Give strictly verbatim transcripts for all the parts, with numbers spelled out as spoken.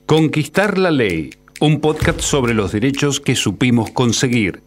Conquistar la ley, un podcast sobre los derechos que supimos conseguir.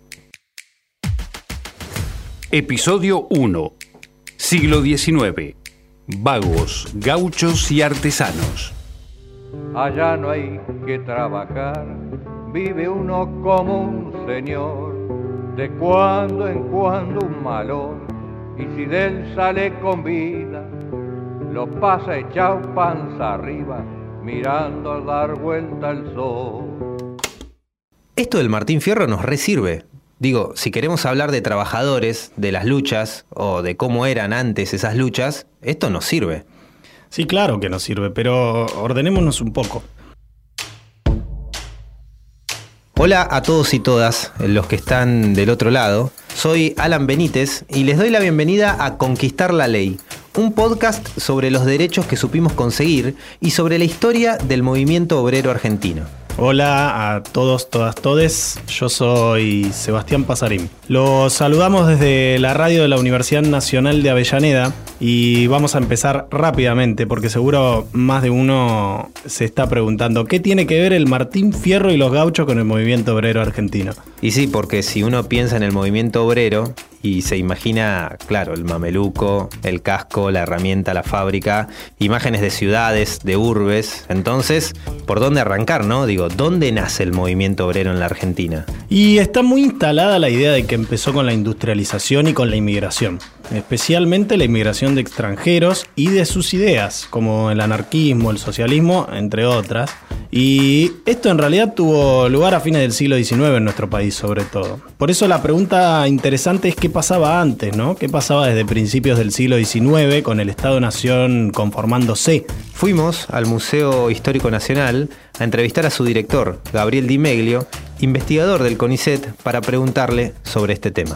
Episodio uno. Siglo diecinueve. Vagos, gauchos y artesanos. Allá no hay que trabajar, vive uno como un señor, de cuando en cuando un malón, y si de él sale con vida, lo pasa echado panza arriba, mirando a dar vuelta al sol. Esto del Martín Fierro nos resirve. Digo, si queremos hablar de trabajadores, de las luchas, o de cómo eran antes esas luchas, esto nos sirve. Sí, claro que nos sirve, pero ordenémonos un poco. Hola a todos y todas los que están del otro lado. Soy Alan Benítez y les doy la bienvenida a Conquistar la Ley, un podcast sobre los derechos que supimos conseguir y sobre la historia del movimiento obrero argentino. Hola a todos, todas, todes. Yo soy Sebastián Pasarín. Los saludamos desde la radio de la Universidad Nacional de Avellaneda y vamos a empezar rápidamente porque seguro más de uno se está preguntando ¿qué tiene que ver el Martín Fierro y los gauchos con el movimiento obrero argentino? Y sí, porque si uno piensa en el movimiento obrero y se imagina, claro, el mameluco, el casco, la herramienta, la fábrica, imágenes de ciudades, de urbes, entonces, ¿por dónde arrancar, no? Digo, ¿dónde nace el movimiento obrero en la Argentina? Y está muy instalada la idea de que empezó con la industrialización y con la inmigración, especialmente la inmigración de extranjeros y de sus ideas, como el anarquismo, el socialismo, entre otras. Y esto en realidad tuvo lugar a fines del siglo diecinueve en nuestro país, sobre todo. Por eso la pregunta interesante es qué pasaba antes, ¿no? ¿Qué pasaba desde principios del siglo diecinueve con el Estado-Nación conformándose? Fuimos al Museo Histórico Nacional a entrevistar a su director, Gabriel Di Meglio, investigador del CONICET, para preguntarle sobre este tema.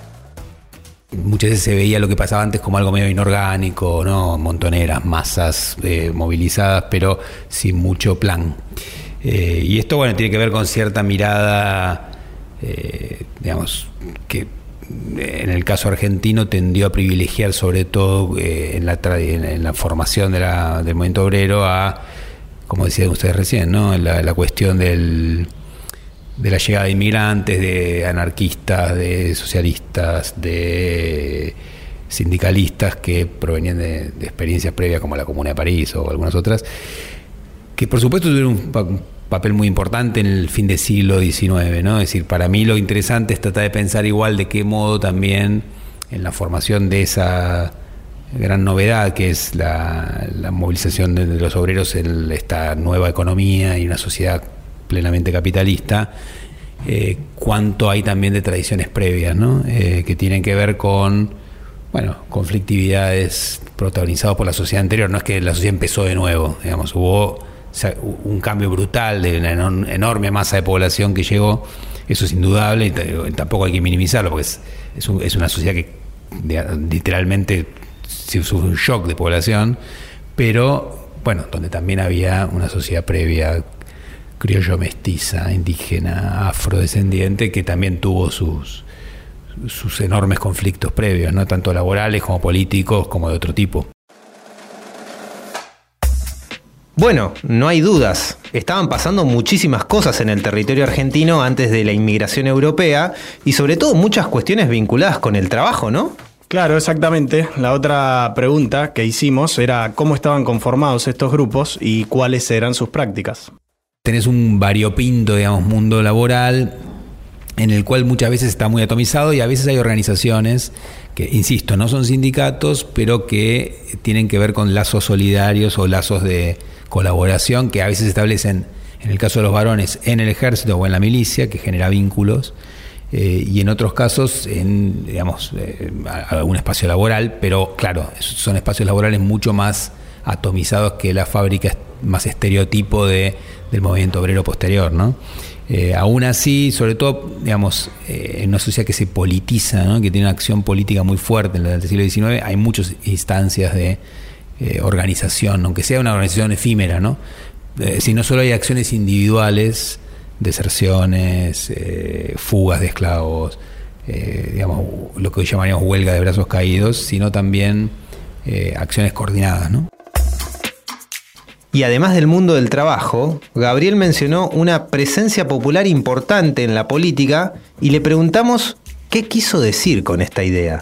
Muchas veces se veía lo que pasaba antes como algo medio inorgánico, ¿no? Montoneras, masas eh, movilizadas, pero sin mucho plan. Eh, y esto, bueno, tiene que ver con cierta mirada, eh, digamos, que en el caso argentino tendió a privilegiar sobre todo eh, en, la tra- en la formación de la, del movimiento obrero a, como decían ustedes recién, ¿no? La, la cuestión del... de la llegada de inmigrantes, de anarquistas, de socialistas, de sindicalistas que provenían de, de experiencias previas como la Comuna de París o algunas otras, que por supuesto tuvieron un, pa- un papel muy importante en el fin del siglo diecinueve, ¿no? Es decir, para mí lo interesante es tratar de pensar igual de qué modo también en la formación de esa gran novedad que es la, la movilización de, de los obreros en esta nueva economía y una sociedad plenamente capitalista, eh, cuánto hay también de tradiciones previas, ¿no? Eh, que tienen que ver con, bueno, conflictividades protagonizadas por la sociedad anterior. No es que la sociedad empezó de nuevo, digamos, hubo o sea, un cambio brutal de una enorme masa de población que llegó, eso es indudable y t- tampoco hay que minimizarlo porque es, es, un, es una sociedad que de, literalmente sufrió un shock de población, pero bueno, donde también había una sociedad previa criollo mestiza, indígena, afrodescendiente, que también tuvo sus, sus enormes conflictos previos, ¿no? Tanto laborales como políticos, como de otro tipo. Bueno, no hay dudas. Estaban pasando muchísimas cosas en el territorio argentino antes de la inmigración europea y sobre todo muchas cuestiones vinculadas con el trabajo, ¿no? Claro, exactamente. La otra pregunta que hicimos era cómo estaban conformados estos grupos y cuáles eran sus prácticas. Tenés un variopinto, digamos, mundo laboral en el cual muchas veces está muy atomizado y a veces hay organizaciones que, insisto, no son sindicatos, pero que tienen que ver con lazos solidarios o lazos de colaboración que a veces se establecen, en el caso de los varones, en el ejército o en la milicia, que genera vínculos, eh, y en otros casos en, digamos, eh, algún espacio laboral, pero claro, son espacios laborales mucho más atomizados que la fábrica más estereotipo de, del movimiento obrero posterior, ¿no? Eh, aún así, sobre todo, digamos, eh, en una sociedad que se politiza, ¿no? Que tiene una acción política muy fuerte en el siglo diecinueve, hay muchas instancias de eh, organización, aunque sea una organización efímera, ¿no? Eh, si no solo hay acciones individuales, deserciones, eh, fugas de esclavos, eh, digamos, lo que hoy llamaríamos huelga de brazos caídos, sino también eh, acciones coordinadas, ¿no? Y además del mundo del trabajo, Gabriel mencionó una presencia popular importante en la política y le preguntamos qué quiso decir con esta idea.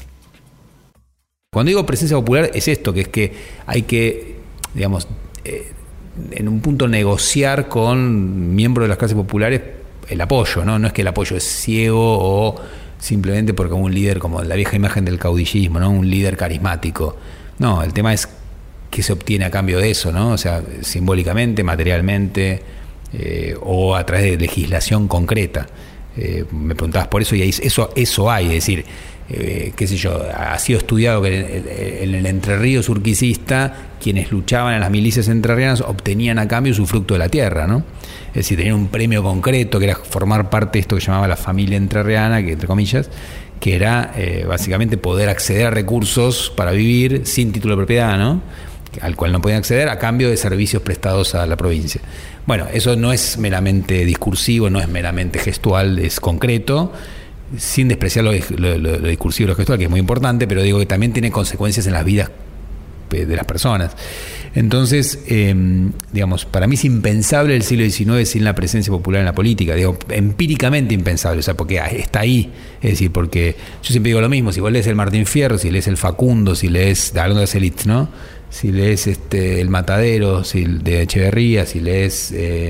Cuando digo presencia popular es esto, que es que hay que, digamos, eh, en un punto negociar con miembros de las clases populares el apoyo, ¿no? No es que el apoyo es ciego o simplemente porque un líder, como la vieja imagen del caudillismo, ¿no? Un líder carismático. No, el tema es qué se obtiene a cambio de eso, ¿no? O sea, simbólicamente, materialmente, eh, o a través de legislación concreta. Eh, me preguntabas por eso y ahí, eso, eso hay, es decir, eh, qué sé yo, ha sido estudiado que en, en el Entre Ríos urquicista, quienes luchaban en las milicias entrerrianas obtenían a cambio su fruto de la tierra, ¿no? Es decir, tenían un premio concreto que era formar parte de esto que llamaba la familia entrerriana, que entre comillas, que era eh, básicamente poder acceder a recursos para vivir sin título de propiedad, ¿no? Al cual no podían acceder a cambio de servicios prestados a la provincia. Bueno, eso no es meramente discursivo, no es meramente gestual, es concreto, sin despreciar lo, lo, lo, lo discursivo y lo gestual, que es muy importante, pero digo que también tiene consecuencias en las vidas de las personas. Entonces, eh, digamos, para mí es impensable el siglo diecinueve sin la presencia popular en la política, digo, empíricamente impensable, o sea, porque está ahí, es decir, porque yo siempre digo lo mismo, si vos lees el Martín Fierro, si lees el Facundo, si lees, hablando de las élites, ¿no? Si lees este, el Matadero, si de Echeverría, si lees eh,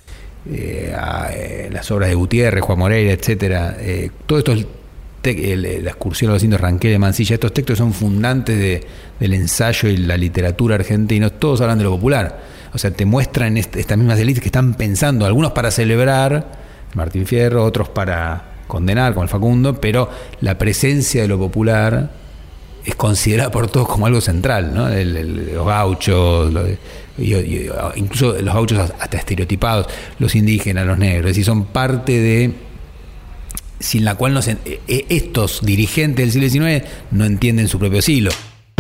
eh, a, eh, las obras de Gutiérrez, Juan Moreira, etcétera, eh, todo esto, te, el, la excursión a los indios Ranquel de Mansilla, estos textos son fundantes de, del ensayo y la literatura argentina, todos hablan de lo popular, o sea, te muestran est, estas mismas élites que están pensando, algunos para celebrar Martín Fierro, otros para condenar, como el Facundo, pero la presencia de lo popular es considerada por todos como algo central, ¿no? El, el, los gauchos, lo, y, y, incluso los gauchos hasta estereotipados, los indígenas, los negros, es decir, son parte de, sin la cual no se, estos dirigentes del siglo diecinueve no entienden su propio siglo.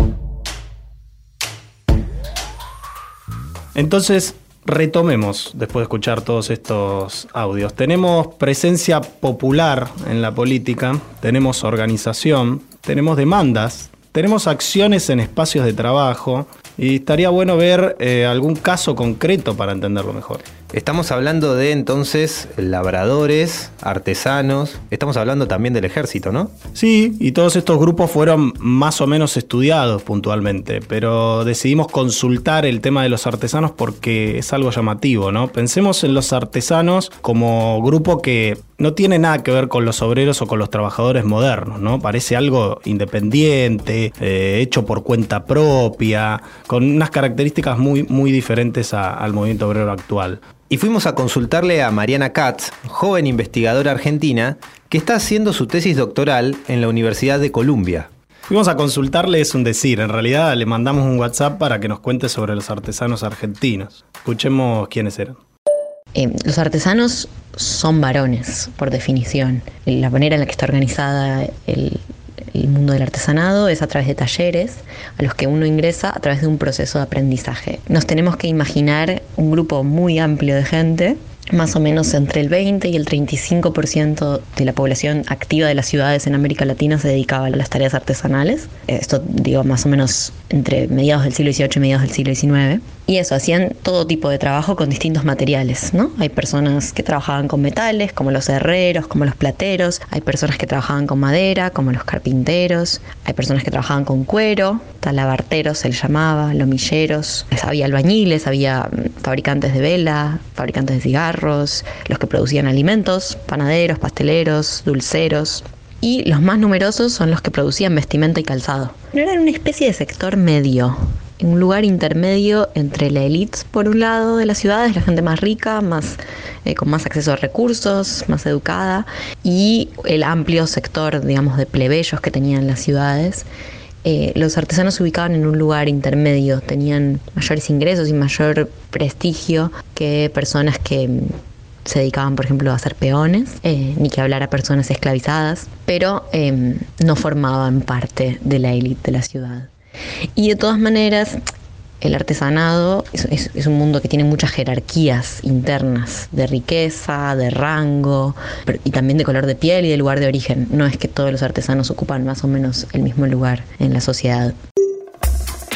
Entonces, retomemos, después de escuchar todos estos audios. Tenemos presencia popular en la política, tenemos organización, tenemos demandas, tenemos acciones en espacios de trabajo y estaría bueno ver eh, algún caso concreto para entenderlo mejor. Estamos hablando de, entonces, labradores, artesanos, estamos hablando también del ejército, ¿no? Sí, y todos estos grupos fueron más o menos estudiados puntualmente, pero decidimos consultar el tema de los artesanos porque es algo llamativo, ¿no? Pensemos en los artesanos como grupo que no tiene nada que ver con los obreros o con los trabajadores modernos, ¿no? Parece algo independiente, eh, hecho por cuenta propia, con unas características muy, muy diferentes a, al movimiento obrero actual. Y fuimos a consultarle a Mariana Katz, joven investigadora argentina, que está haciendo su tesis doctoral en la Universidad de Columbia. Fuimos a consultarle, es un decir, en realidad le mandamos un WhatsApp para que nos cuente sobre los artesanos argentinos. Escuchemos quiénes eran. Eh, los artesanos son varones, por definición. La manera en la que está organizada el, el mundo del artesanado es a través de talleres a los que uno ingresa a través de un proceso de aprendizaje. Nos tenemos que imaginar un grupo muy amplio de gente, más o menos entre el veinte y el treinta y cinco por ciento de la población activa de las ciudades en América Latina se dedicaba a las tareas artesanales. Esto, digo, más o menos entre mediados del siglo dieciocho y mediados del siglo diecinueve. Y eso, hacían todo tipo de trabajo con distintos materiales, ¿no? Hay personas que trabajaban con metales, como los herreros, como los plateros. Hay personas que trabajaban con madera, como los carpinteros. Hay personas que trabajaban con cuero, talabarteros se les llamaba, lomilleros. Había albañiles, había fabricantes de vela, fabricantes de cigarros, los que producían alimentos, panaderos, pasteleros, dulceros. Y los más numerosos son los que producían vestimenta y calzado. Pero eran una especie de sector medio, un lugar intermedio entre la élite, por un lado, de las ciudades, la gente más rica, más eh, con más acceso a recursos, más educada, y el amplio sector, digamos, de plebeyos que tenían las ciudades. Eh, los artesanos se ubicaban en un lugar intermedio, tenían mayores ingresos y mayor prestigio que personas que se dedicaban, por ejemplo, a hacer peones, eh, ni que hablar a personas esclavizadas, pero eh, no formaban parte de la élite de la ciudad. Y de todas maneras, el artesanado es, es, es un mundo que tiene muchas jerarquías internas de riqueza, de rango, pero, y también de color de piel y de lugar de origen. No es que todos los artesanos ocupan más o menos el mismo lugar en la sociedad.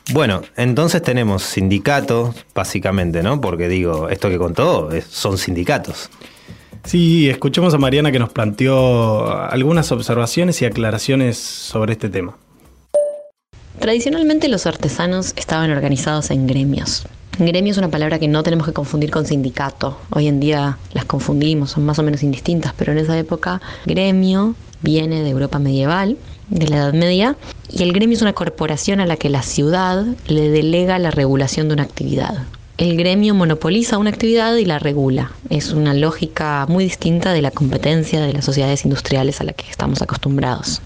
Bueno, entonces tenemos sindicatos, básicamente, ¿no? Porque digo, esto que contó es, son sindicatos. Sí, escuchemos a Mariana que nos planteó algunas observaciones y aclaraciones sobre este tema. Tradicionalmente los artesanos estaban organizados en gremios. Gremio es una palabra que no tenemos que confundir con sindicato. Hoy en día las confundimos, son más o menos indistintas, pero en esa época gremio viene de Europa medieval, de la Edad Media, y el gremio es una corporación a la que la ciudad le delega la regulación de una actividad. El gremio monopoliza una actividad y la regula. Es una lógica muy distinta de la competencia de las sociedades industriales a la que estamos acostumbrados.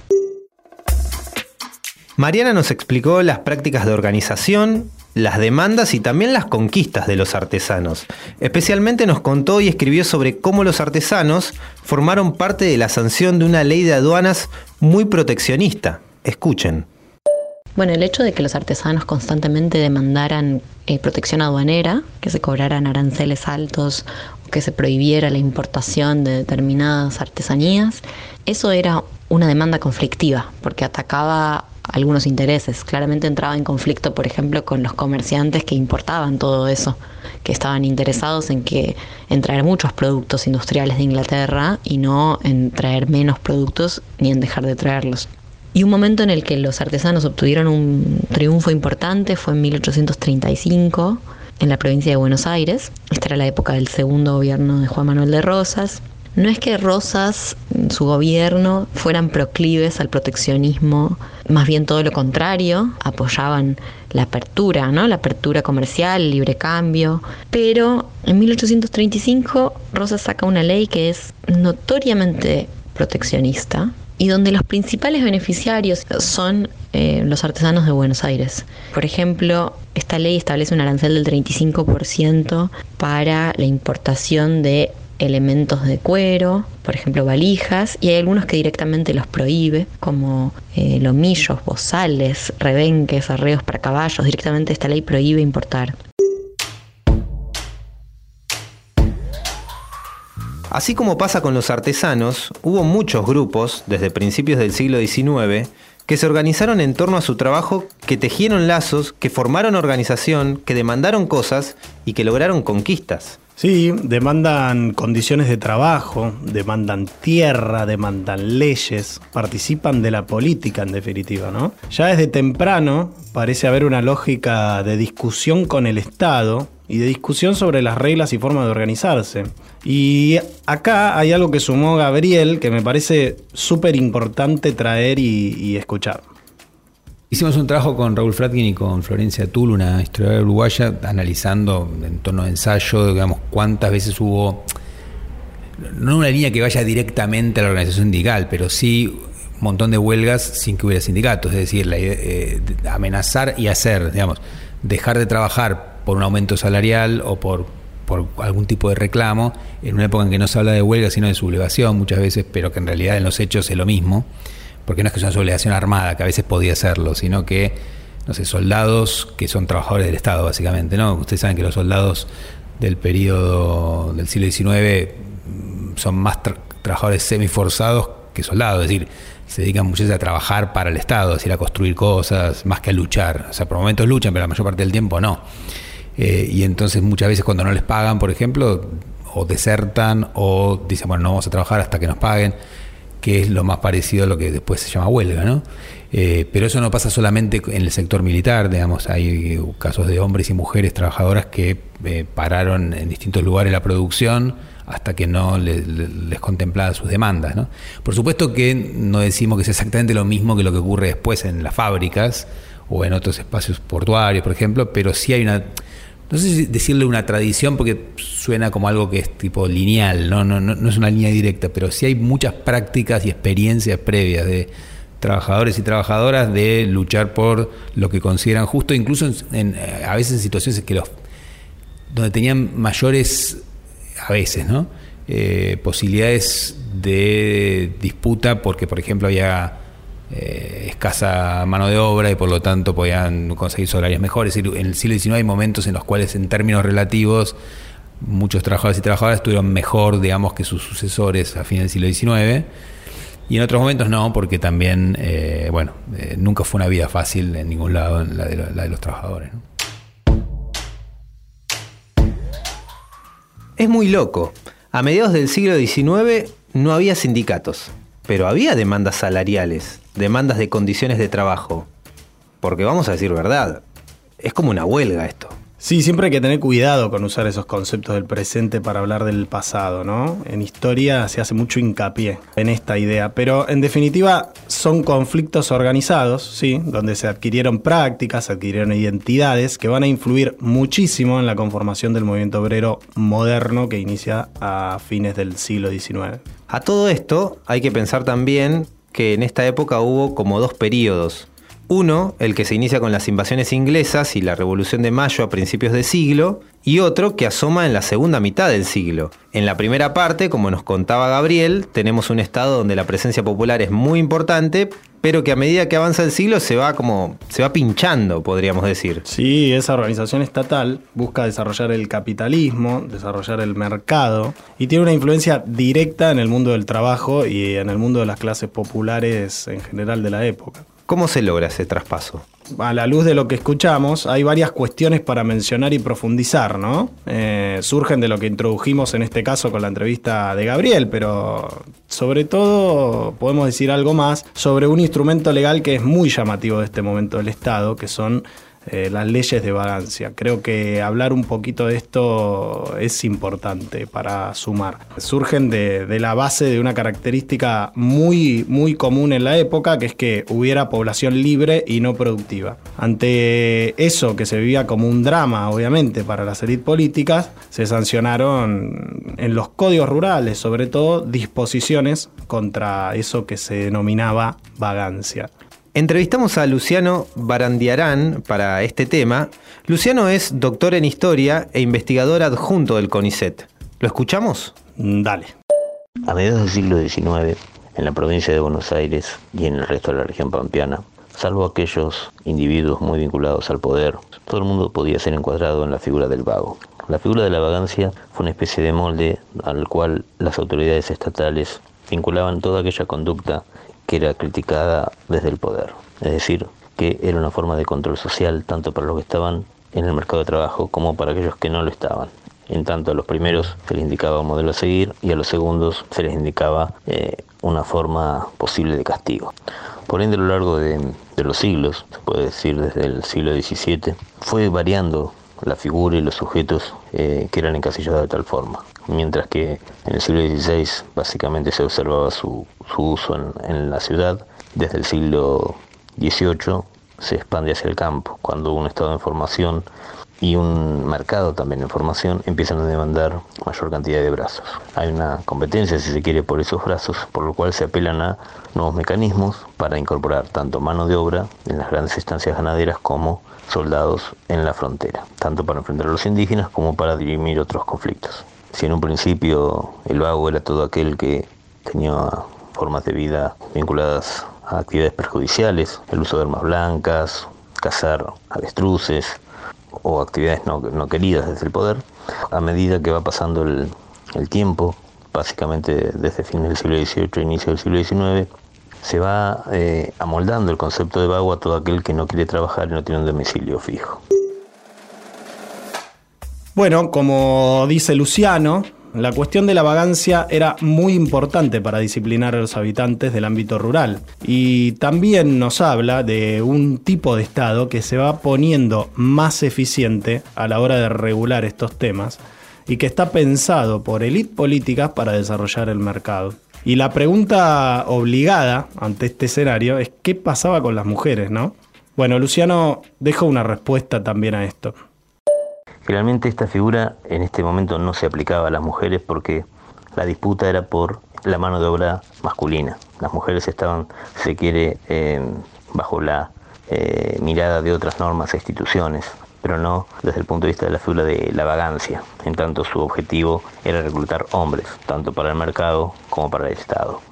Mariana nos explicó las prácticas de organización, las demandas y también las conquistas de los artesanos. Especialmente nos contó y escribió sobre cómo los artesanos formaron parte de la sanción de una ley de aduanas muy proteccionista. Escuchen. Bueno, el hecho de que los artesanos constantemente demandaran eh, protección aduanera, que se cobraran aranceles altos o que se prohibiera la importación de determinadas artesanías, eso era una demanda conflictiva porque atacaba algunos intereses. Claramente entraba en conflicto, por ejemplo, con los comerciantes que importaban todo eso, que estaban interesados en que en traer muchos productos industriales de Inglaterra y no en traer menos productos ni en dejar de traerlos. Y un momento en el que los artesanos obtuvieron un triunfo importante fue en mil ochocientos treinta y cinco, en la provincia de Buenos Aires. Esta era la época del segundo gobierno de Juan Manuel de Rosas. No es que Rosas, su gobierno, fueran proclives al proteccionismo, más bien todo lo contrario, apoyaban la apertura, ¿no? La apertura comercial, el libre cambio. Pero en mil ochocientos treinta y cinco Rosas saca una ley que es notoriamente proteccionista y donde los principales beneficiarios son eh, los artesanos de Buenos Aires. Por ejemplo, esta ley establece un arancel del treinta y cinco por ciento para la importación de elementos de cuero, por ejemplo valijas, y hay algunos que directamente los prohíbe, como eh, lomillos, bozales, rebenques, arreos para caballos. Directamente esta ley prohíbe importar. Así como pasa con los artesanos, hubo muchos grupos, desde principios del siglo diecinueve, que se organizaron en torno a su trabajo, que tejieron lazos, que formaron organización, que demandaron cosas y que lograron conquistas. Sí, demandan condiciones de trabajo, demandan tierra, demandan leyes, participan de la política en definitiva, ¿no? Ya desde temprano parece haber una lógica de discusión con el Estado y de discusión sobre las reglas y formas de organizarse. Y acá hay algo que sumó Gabriel que me parece súper importante traer y, y escuchar. Hicimos un trabajo con Raúl Fratkin y con Florencia Tull, una historiadora uruguaya, analizando en torno de ensayo, digamos, cuántas veces hubo, no una línea que vaya directamente a la organización sindical, pero sí un montón de huelgas sin que hubiera sindicatos, es decir, la, eh, amenazar y hacer, digamos, dejar de trabajar por un aumento salarial o por, por algún tipo de reclamo, en una época en que no se habla de huelga sino de sublevación muchas veces, pero que en realidad en los hechos es lo mismo. Porque no es que sea una sublevación armada, que a veces podía serlo, sino que, no sé, soldados que son trabajadores del Estado, básicamente, ¿no? Ustedes saben que los soldados del periodo del siglo diecinueve son más tra- trabajadores semiforzados que soldados, es decir, se dedican muchas veces a trabajar para el Estado, es decir, a construir cosas, más que a luchar. O sea, por momentos luchan, pero la mayor parte del tiempo no. Eh, y entonces muchas veces cuando no les pagan, por ejemplo, o desertan o dicen, bueno, no vamos a trabajar hasta que nos paguen, que es lo más parecido a lo que después se llama huelga, ¿no? Eh, pero eso no pasa solamente en el sector militar, digamos, hay casos de hombres y mujeres trabajadoras que eh, pararon en distintos lugares la producción hasta que no les, les contemplaban sus demandas, ¿no? Por supuesto que no decimos que es exactamente lo mismo que lo que ocurre después en las fábricas o en otros espacios portuarios, por ejemplo, pero sí hay una... No sé si decirle una tradición porque suena como algo que es tipo lineal, ¿no? No, no, no es una línea directa, pero sí hay muchas prácticas y experiencias previas de trabajadores y trabajadoras de luchar por lo que consideran justo, incluso en, en, a veces en situaciones que los, donde tenían mayores, a veces, ¿no? Eh, posibilidades de disputa porque, por ejemplo, había Eh, escasa mano de obra y por lo tanto podían conseguir salarios mejores. En el siglo diecinueve hay momentos en los cuales en términos relativos muchos trabajadores y trabajadoras estuvieron mejor, digamos, que sus sucesores a fines del siglo diecinueve, Y en otros momentos no, porque también, eh, bueno, eh, nunca fue una vida fácil en ningún lado, la de, la de los trabajadores, ¿no? Es muy loco. A mediados del siglo diecinueve no había sindicatos, pero había demandas salariales, demandas de condiciones de trabajo. Porque vamos a decir verdad, es como una huelga esto. Sí, siempre hay que tener cuidado con usar esos conceptos del presente para hablar del pasado, ¿no? En historia se hace mucho hincapié en esta idea, pero en definitiva son conflictos organizados, ¿sí? Donde se adquirieron prácticas, se adquirieron identidades que van a influir muchísimo en la conformación del movimiento obrero moderno que inicia a fines del siglo diecinueve. A todo esto hay que pensar también que en esta época hubo como dos periodos. Uno, el que se inicia con las invasiones inglesas y la Revolución de Mayo a principios de siglo, y otro que asoma en la segunda mitad del siglo. En la primera parte, como nos contaba Gabriel, tenemos un estado donde la presencia popular es muy importante, pero que a medida que avanza el siglo se va como se va pinchando, podríamos decir. Sí, esa organización estatal busca desarrollar el capitalismo, desarrollar el mercado, y tiene una influencia directa en el mundo del trabajo y en el mundo de las clases populares en general de la época. ¿Cómo se logra ese traspaso? A la luz de lo que escuchamos, hay varias cuestiones para mencionar y profundizar, ¿no? Eh, surgen de lo que introdujimos en este caso con la entrevista de Gabriel, pero sobre todo podemos decir algo más sobre un instrumento legal que es muy llamativo de este momento del Estado, que son eh, las leyes de vagancia. Creo que hablar un poquito de esto es importante para sumar. Surgen de, de la base de una característica muy, muy común en la época, que es que hubiera población libre y no productiva. Ante eso, que se vivía como un drama, obviamente, para las élites políticas, se sancionaron en los códigos rurales, sobre todo, disposiciones contra eso que se denominaba vagancia. Entrevistamos a Luciano Barandiarán para este tema. Luciano es doctor en historia e investigador adjunto del CONICET. ¿Lo escuchamos? Dale. A mediados del siglo diecinueve, en la provincia de Buenos Aires y en el resto de la región pampeana, salvo aquellos individuos muy vinculados al poder, todo el mundo podía ser encuadrado en la figura del vago. La figura de la vagancia fue una especie de molde al cual las autoridades estatales vinculaban toda aquella conducta que era criticada desde el poder. Es decir, que era una forma de control social tanto para los que estaban en el mercado de trabajo como para aquellos que no lo estaban. En tanto a los primeros se les indicaba un modelo a seguir y a los segundos se les indicaba eh, una forma posible de castigo. Por ende, a lo largo de, de los siglos, se puede decir desde el siglo diecisiete, fue variando la figura y los sujetos eh, que eran encasillados de tal forma. Mientras que en el siglo dieciséis básicamente se observaba su, su uso en, en la ciudad, desde el siglo dieciocho se expande hacia el campo, cuando un estado en formación y un mercado también en formación empiezan a demandar mayor cantidad de brazos. Hay una competencia, si se quiere, por esos brazos, por lo cual se apelan a nuevos mecanismos para incorporar tanto mano de obra en las grandes estancias ganaderas como soldados en la frontera, tanto para enfrentar a los indígenas como para dirimir otros conflictos. Si en un principio el vago era todo aquel que tenía formas de vida vinculadas a actividades perjudiciales, el uso de armas blancas, cazar avestruces o actividades no, no queridas desde el poder, a medida que va pasando el, el tiempo, básicamente desde fines del siglo dieciocho e inicio del siglo diecinueve, se va eh, amoldando el concepto de vago a todo aquel que no quiere trabajar y no tiene un domicilio fijo. Bueno, como dice Luciano, la cuestión de la vagancia era muy importante para disciplinar a los habitantes del ámbito rural. Y también nos habla de un tipo de Estado que se va poniendo más eficiente a la hora de regular estos temas y que está pensado por élites políticas para desarrollar el mercado. Y la pregunta obligada ante este escenario es ¿qué pasaba con las mujeres, no? Bueno, Luciano deja una respuesta también a esto. Realmente esta figura en este momento no se aplicaba a las mujeres porque la disputa era por la mano de obra masculina. Las mujeres estaban, si se quiere, eh, bajo la eh, mirada de otras normas e instituciones, pero no desde el punto de vista de la figura de la vagancia. En tanto, su objetivo era reclutar hombres, tanto para el mercado como para el Estado.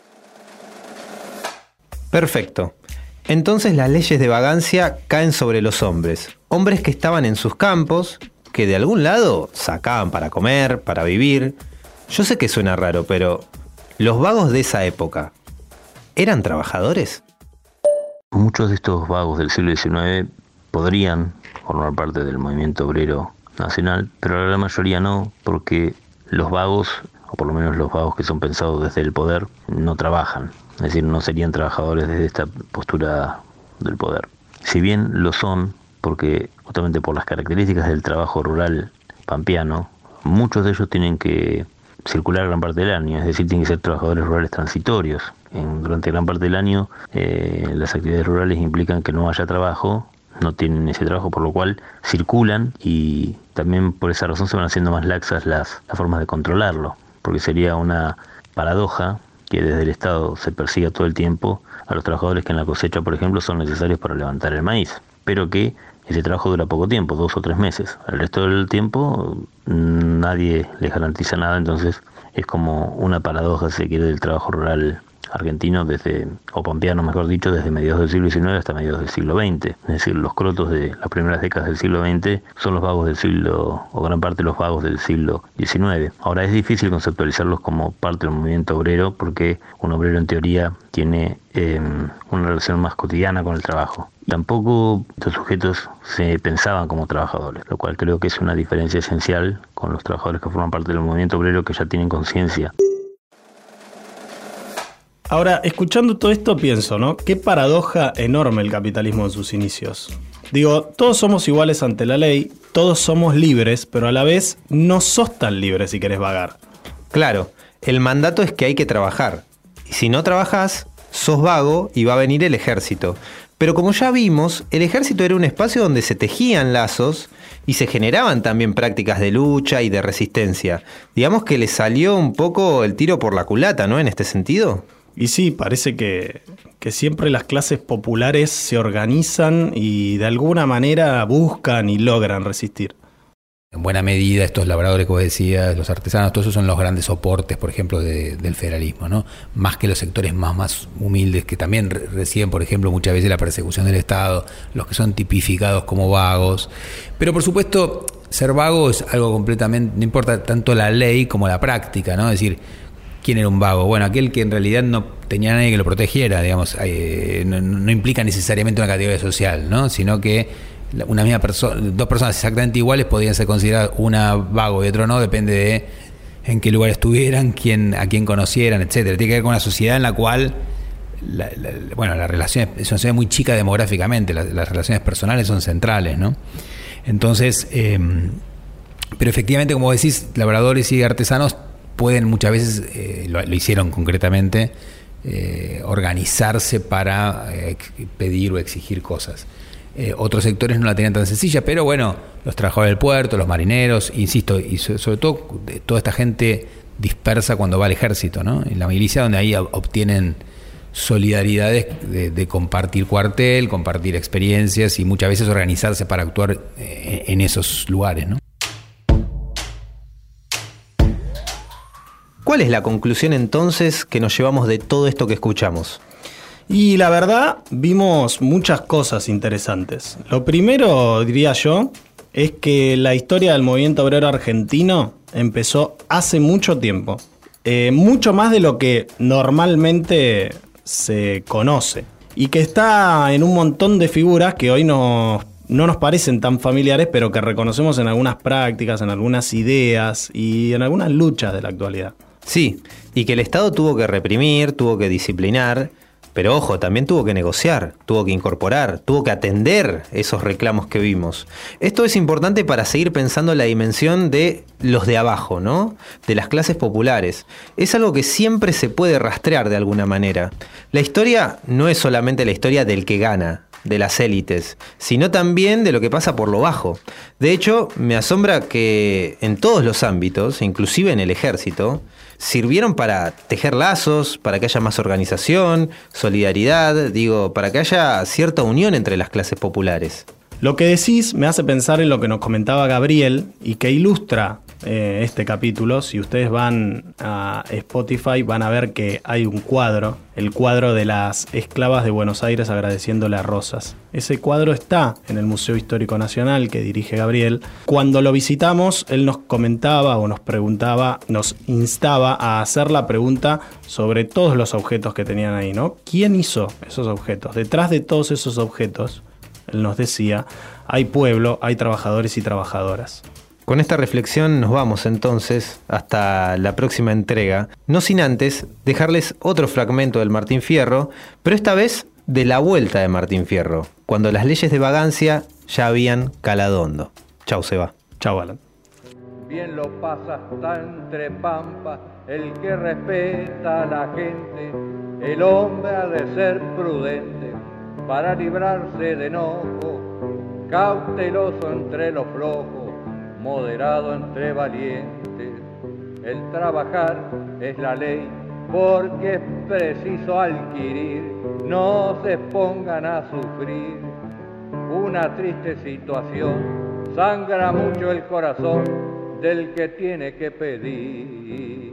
Perfecto. Entonces las leyes de vagancia caen sobre los hombres. Hombres que estaban en sus campos, que de algún lado sacaban para comer, para vivir. Yo sé que suena raro, pero los vagos de esa época, ¿eran trabajadores? Muchos de estos vagos del siglo diecinueve podrían formar parte del movimiento obrero nacional, pero la gran mayoría no, porque los vagos, o por lo menos los vagos que son pensados desde el poder, no trabajan. Es decir, no serían trabajadores desde esta postura del poder. Si bien lo son, porque justamente por las características del trabajo rural pampeano, muchos de ellos tienen que circular gran parte del año, es decir, tienen que ser trabajadores rurales transitorios. En, durante gran parte del año eh, las actividades rurales implican que no haya trabajo, no tienen ese trabajo, por lo cual circulan, y también por esa razón se van haciendo más laxas las, las formas de controlarlo, porque sería una paradoja que desde el Estado se persiga todo el tiempo a los trabajadores que en la cosecha, por ejemplo, son necesarios para levantar el maíz, pero que ese trabajo dura poco tiempo, dos o tres meses. El resto del tiempo nadie les garantiza nada, entonces es como una paradoja, si se quiere, del trabajo rural argentino, desde, o pampeano mejor dicho, desde mediados del siglo diecinueve hasta mediados del siglo veinte. Es decir, los crotos de las primeras décadas del siglo veinte son los vagos del siglo, o gran parte de los vagos del siglo diecinueve. Ahora, es difícil conceptualizarlos como parte del movimiento obrero, porque un obrero en teoría tiene eh, una relación más cotidiana con el trabajo. Tampoco estos sujetos se pensaban como trabajadores, lo cual creo que es una diferencia esencial con los trabajadores que forman parte del movimiento obrero, que ya tienen conciencia. Ahora, escuchando todo esto pienso, ¿no? Qué paradoja enorme el capitalismo en sus inicios. Digo, todos somos iguales ante la ley, todos somos libres, pero a la vez no sos tan libre si querés vagar. Claro, el mandato es que hay que trabajar. Y si no trabajás, sos vago y va a venir el ejército. Pero como ya vimos, el ejército era un espacio donde se tejían lazos y se generaban también prácticas de lucha y de resistencia. Digamos que le salió un poco el tiro por la culata, ¿no? En este sentido. Y sí, parece que, que siempre las clases populares se organizan y de alguna manera buscan y logran resistir. En buena medida estos labradores que vos decías, los artesanos, todos esos son los grandes soportes, por ejemplo, de, del federalismo, ¿no? Más que los sectores más, más humildes, que también re- reciben, por ejemplo, muchas veces la persecución del Estado, los que son tipificados como vagos. Pero por supuesto, ser vago es algo completamente, no importa tanto la ley como la práctica, ¿no? Es decir, ¿quién era un vago? Bueno, aquel que en realidad no tenía a nadie que lo protegiera, digamos, eh, no, no implica necesariamente una categoría social, ¿no? Sino que una misma persona, dos personas exactamente iguales podían ser consideradas, una vago y otro no, depende de en qué lugar estuvieran, quién, a quién conocieran, etcétera. Tiene que ver con una sociedad en la cual, la, la, bueno, las relaciones, es una sociedad muy chica demográficamente, las, las relaciones personales son centrales, ¿no? Entonces, eh, pero efectivamente, como decís, labradores y artesanos pueden muchas veces, eh, lo, lo hicieron concretamente, eh, organizarse para eh, pedir o exigir cosas. Eh, otros sectores no la tenían tan sencilla, pero bueno, los trabajadores del puerto, los marineros, insisto, y so, sobre todo toda esta gente dispersa cuando va al ejército, ¿no? En la milicia, donde ahí obtienen solidaridades de, de compartir cuartel, compartir experiencias y muchas veces organizarse para actuar eh, en esos lugares, ¿no? ¿Cuál es la conclusión entonces que nos llevamos de todo esto que escuchamos? Y la verdad, vimos muchas cosas interesantes. Lo primero, diría yo, es que la historia del movimiento obrero argentino empezó hace mucho tiempo. Eh, mucho más de lo que normalmente se conoce. Y que está en un montón de figuras que hoy nos, no nos parecen tan familiares, pero que reconocemos en algunas prácticas, en algunas ideas y en algunas luchas de la actualidad. Sí, y que el Estado tuvo que reprimir, tuvo que disciplinar. Pero ojo, también tuvo que negociar, tuvo que incorporar, tuvo que atender esos reclamos que vimos. Esto es importante para seguir pensando en la dimensión de los de abajo, ¿no? De las clases populares. Es algo que siempre se puede rastrear de alguna manera. La historia no es solamente la historia del que gana, de las élites, sino también de lo que pasa por lo bajo. De hecho, me asombra que en todos los ámbitos, inclusive en el ejército, sirvieron para tejer lazos, para que haya más organización, solidaridad, digo, para que haya cierta unión entre las clases populares. Lo que decís me hace pensar en lo que nos comentaba Gabriel y que ilustra eh, este capítulo, si ustedes van a Spotify van a ver que hay un cuadro, el cuadro de las esclavas de Buenos Aires agradeciéndole a Rosas. Ese cuadro está en el Museo Histórico Nacional que dirige Gabriel. Cuando lo visitamos, él nos comentaba o nos preguntaba, nos instaba a hacer la pregunta sobre todos los objetos que tenían ahí, ¿no? ¿Quién hizo esos objetos? Detrás de todos esos objetos, él nos decía, hay pueblo, hay trabajadores y trabajadoras. Con esta reflexión nos vamos entonces hasta la próxima entrega, no sin antes dejarles otro fragmento del Martín Fierro, pero esta vez de la vuelta de Martín Fierro, cuando las leyes de vagancia ya habían calado hondo. Chau, Seba. Chau, Alan. Bien lo pasa hasta entre pampa el que respeta a la gente, el hombre ha de ser prudente para librarse de enojo, cauteloso entre los flojos, moderado entre valientes. El trabajar es la ley porque es preciso adquirir, no se pongan a sufrir una triste situación, sangra mucho el corazón del que tiene que pedir.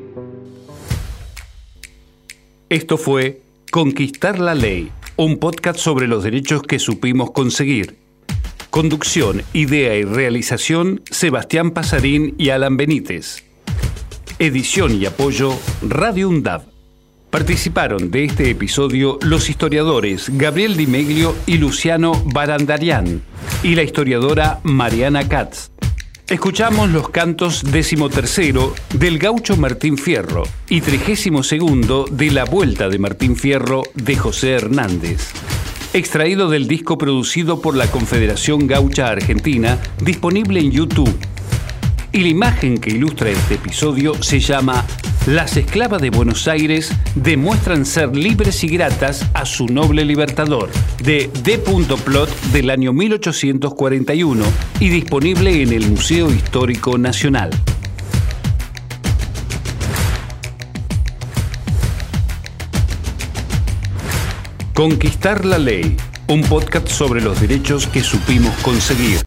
Esto fue Conquistar la Ley, un podcast sobre los derechos que supimos conseguir. Conducción, idea y realización, Sebastián Pasarín y Alan Benítez. Edición y apoyo, Radio UNDAV. Participaron de este episodio los historiadores Gabriel Di Meglio y Luciano Barandarian y la historiadora Mariana Katz. Escuchamos los cantos decimotercero del gaucho Martín Fierro y trigésimo segundo de La Vuelta de Martín Fierro de José Hernández. Extraído del disco producido por la Confederación Gaucha Argentina, disponible en YouTube. Y la imagen que ilustra este episodio se llama Las esclavas de Buenos Aires demuestran ser libres y gratas a su noble libertador, de D. Plot del año mil ochocientos cuarenta y uno y disponible en el Museo Histórico Nacional. Conquistar la Ley, un podcast sobre los derechos que supimos conseguir.